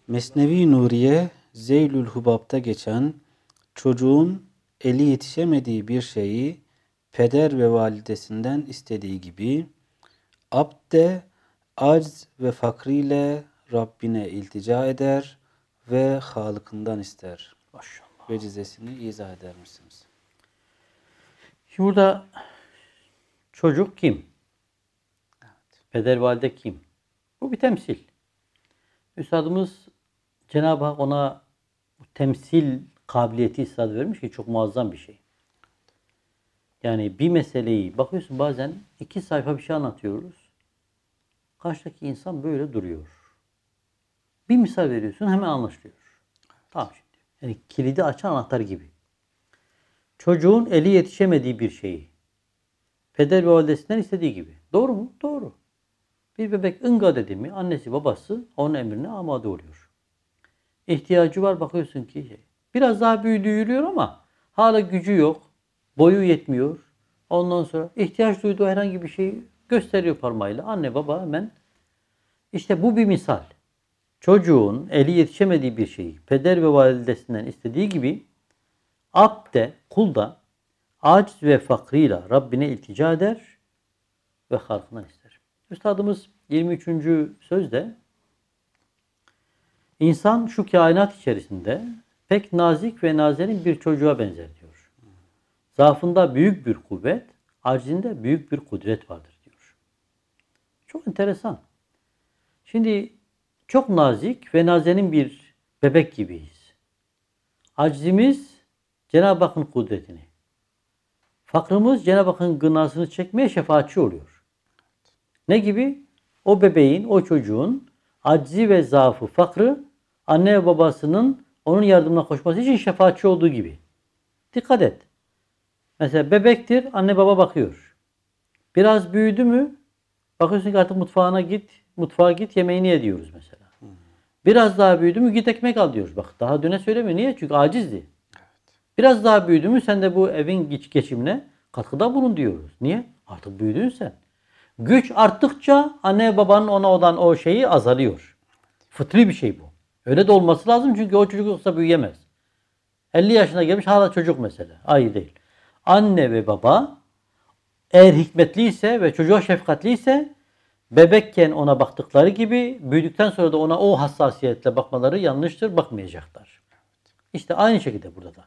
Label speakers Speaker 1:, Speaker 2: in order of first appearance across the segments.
Speaker 1: Mesnevi Nuriye Zeylül Hubab'da geçen çocuğun eli yetişemediği bir şeyi peder ve validesinden istediği gibi abd de acz ve fakriyle Rabbine iltica eder ve Halık'ından ister.
Speaker 2: Maşallah.
Speaker 1: Vecizesini izah eder misiniz?
Speaker 2: Şimdi burada çocuk kim? Peder valide kim? Bu bir temsil. Üstadımız Cenab-ı Hak ona temsil kabiliyeti üstad vermiş ki çok muazzam bir şey. Yani bir meseleyi bakıyorsun bazen 2 sayfa bir şey anlatıyoruz. Karşıdaki insan böyle duruyor. Bir misal veriyorsun hemen anlaşılıyor. Tamam şimdi. Yani kilidi açan anahtar gibi. Çocuğun eli yetişemediği bir şeyi peder ve validesinden istediği gibi. Doğru mu? Doğru. Bir bebek ınga dedi mi annesi babası onun emrine amade oluyor. İhtiyacı var bakıyorsun ki biraz daha büyüdü yürüyor ama hala gücü yok. Boyu yetmiyor. Ondan sonra ihtiyaç duyduğu herhangi bir şeyi gösteriyor parmağıyla. Anne baba hemen. İşte bu bir misal. Çocuğun eli yetişemediği bir şeyi peder ve validesinden istediği gibi abd de kul da aciz ve fakrıyla Rabbine iltica eder ve halkından ister. Üstadımız 23. sözde insan şu kainat içerisinde pek nazik ve nazenin bir çocuğa benzer diyor. Zaafında büyük bir kuvvet, acizinde büyük bir kudret vardır diyor. Çok enteresan. Şimdi çok nazik ve nazenin bir bebek gibiyiz. Acizimiz Cenab-ı Hakk'ın kudretini. Fakrımız Cenab-ı Hakk'ın gınasını çekmeye şefaatçi oluyor. Ne gibi? O bebeğin, o çocuğun acizi ve zaafı, fakrı anne ve babasının onun yardımına koşması için şefaatçi olduğu gibi. Dikkat et. Mesela bebektir, anne baba bakıyor. Biraz büyüdü mü bakıyorsun ki artık mutfağa git yemeğini ye diyoruz mesela. Biraz daha büyüdü mü git ekmek al diyoruz. Bak daha düne söylemiyor. Niye? Çünkü acizdi. Biraz daha büyüdü mü sen de bu evin geçimine katkıda bulun diyoruz. Niye? Artık büyüdün sen. Güç arttıkça anne babanın ona olan o şeyi azalıyor. Fıtri bir şey bu. Öyle de olması lazım çünkü o çocuk yoksa büyüyemez. 50 yaşına gelmiş hala çocuk mesela. Hayır değil. Anne ve baba eğer hikmetliyse ve çocuğa şefkatliyse bebekken ona baktıkları gibi büyüdükten sonra da ona o hassasiyetle bakmaları yanlıştır. Bakmayacaklar. İşte aynı şekilde burada da.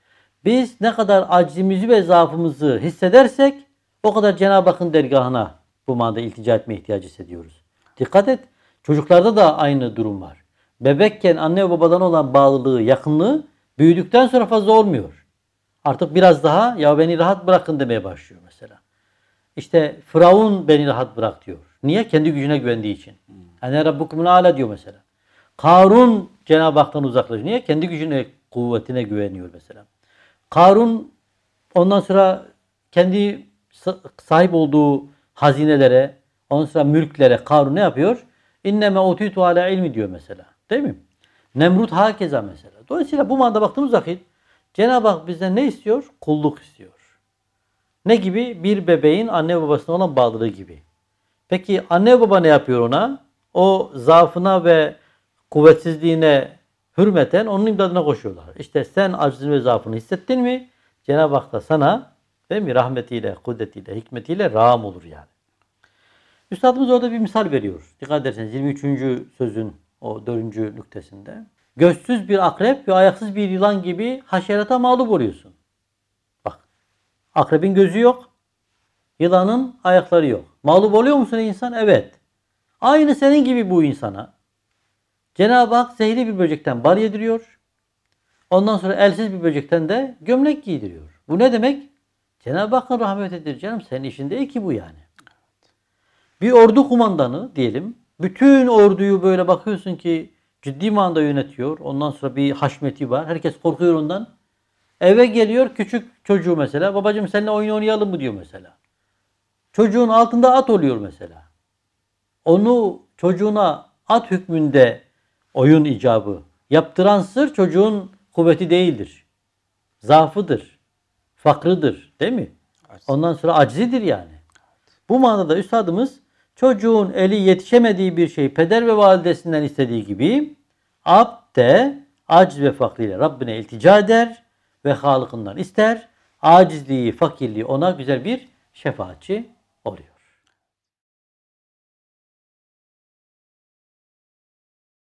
Speaker 2: Biz ne kadar acizimizi ve zaafımızı hissedersek o kadar Cenab-ı Hakk'ın dergahına bu manada iltica etme ihtiyacı hissediyoruz. Dikkat et. Çocuklarda da aynı durum var. Bebekken anne ve babadan olan bağlılığı, yakınlığı büyüdükten sonra fazla olmuyor. Artık biraz daha ya beni rahat bırakın demeye başlıyor mesela. İşte Firavun beni rahat bırak diyor. Niye? Kendi gücüne güvendiği için. Ene rabbukumul âlâ diyor mesela. Karun Cenab-ı Hak'tan uzaklaşıyor. Niye? Kendi gücüne, kuvvetine güveniyor mesela. Karun ondan sonra kendi sahip olduğu hazinelere, ondan sonra mülklere Karun ne yapıyor? İnneme utitu ala ilmi diyor mesela. Değil mi? Nemrut hakeza mesela. Dolayısıyla bu manada baktığımız vakit Cenab-ı Hak bizden ne istiyor? Kulluk istiyor. Ne gibi? Bir bebeğin anne babasına olan bağlılığı gibi. Peki anne baba ne yapıyor ona? O zaafına ve kuvvetsizliğine hürmeten onun imdadına koşuyorlar. İşte sen acizini ve zaafını hissettin mi? Cenab-ı Hak da sana değil mi? Rahmetiyle, kudretiyle, hikmetiyle rağm olur yani. Üstadımız orada bir misal veriyor. Dikkat ederseniz 23. sözün o 4. nüktesinde. Gözsüz bir akrep ve ayaksız bir yılan gibi haşerata mağlup oluyorsun. Bak. Akrebin gözü yok. Yılanın ayakları yok. Mağlup oluyor musun insan? Evet. Aynı senin gibi bu insana. Cenab-ı Hak zehirli bir böcekten bal yediriyor. Ondan sonra elsiz bir böcekten de gömlek giydiriyor. Bu ne demek? Cenab-ı Hakk'ın rahmetidir canım. Senin işin değil ki bu yani. Bir ordu kumandanı diyelim. Bütün orduyu böyle bakıyorsun ki ciddi manada yönetiyor. Ondan sonra bir haşmeti var. Herkes korkuyor ondan. Eve geliyor küçük çocuğu mesela. Babacığım seninle oyun oynayalım mı diyor mesela. Çocuğun altında at oluyor mesela. Onu çocuğuna at hükmünde oyun icabı yaptıran sır çocuğun kuvveti değildir. Zaafıdır. Fakrıdır. Değil mi? Ondan sonra acizidir yani. Bu manada üstadımız çocuğun eli yetişemediği bir şey peder ve validesinden istediği gibi Abd de aciz ve fakriyle Rabbine iltica eder ve Halık'ından ister. Acizliği, fakirliği ona güzel bir şefaatçi oluyor.